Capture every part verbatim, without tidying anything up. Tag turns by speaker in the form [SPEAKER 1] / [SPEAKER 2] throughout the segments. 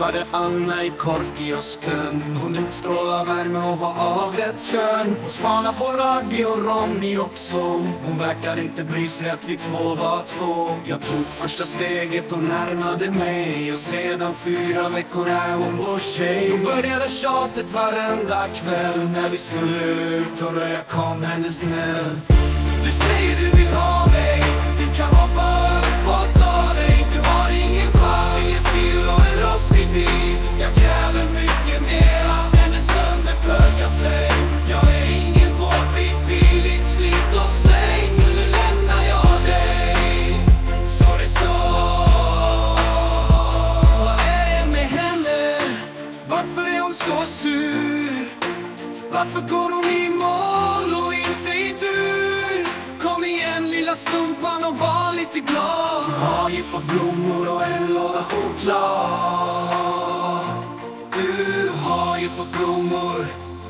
[SPEAKER 1] träffade Anna i korvkiosken. Hon utstrålar värme och var av rätt kön. Hon spanar på Raggi och Ronny också. Hon verkar inte bry sig att vi två var två. Jag tog första steget och närmade mig, och sedan fyra veckor är hon vår tjej. Då började tjatet varenda kväll. När vi skulle ut och röja kom hennes gnäll. Du säger du vill ha mig, du kan hoppa upp och ta dig. Du har ingen charm, ingen stil och en rostig bil. Jag kräver mycket mera än en sönderpökad säng. Jag är ingen vårdbit, billigt slit och släng. Nu lämnar jag dig, så det så. Vad är det med henne? Varför är hon så sur? Varför går hon i mål och inte i dur? Kom igen lilla stumpan och var lite glad. Du har ju fått blommor och en låda choklad. Du har ju fått blommor.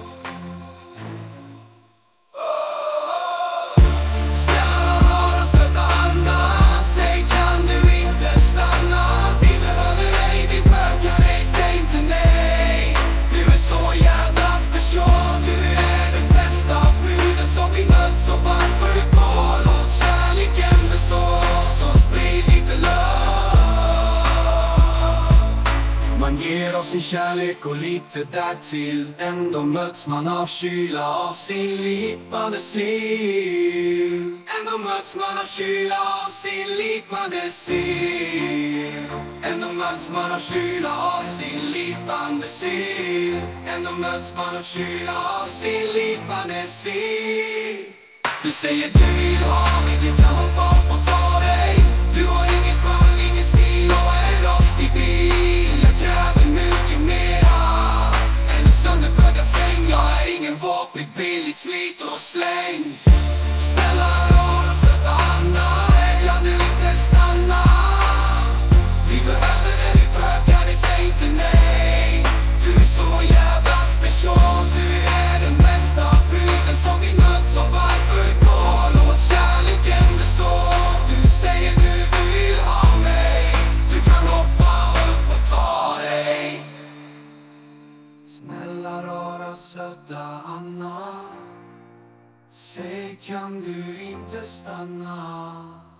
[SPEAKER 1] Sin kärlek och lite därtill. Ändå möts man av kyla av sin lipande sil. Ändå möts man av kyla av sin lipande sil. Ändå möts man av kyla av sin lipande sil. Ändå möts man av kyla av sin lipande sil. Du säger du vill ha mig, du kan hoppa upp och ta dig. Du har ingen charm, ingen stil och en rostig bil. Jag kräver mycket mera än en sönderpökad säng. Jag är ingen våpig, billigt slit och släng. Snälla rara söta Anna, säg kan du inte stanna? Vi behöver dig, vi pökar dig, säg inte nej. Du är så jävla special, du är den bästa bruden som vi möts. Och varför gå? Låt kärleken bestå. Du säger du vill ha mig, du kan hoppa upp och ta dig. Snälla rara söta Anna, säg kan du inte stanna?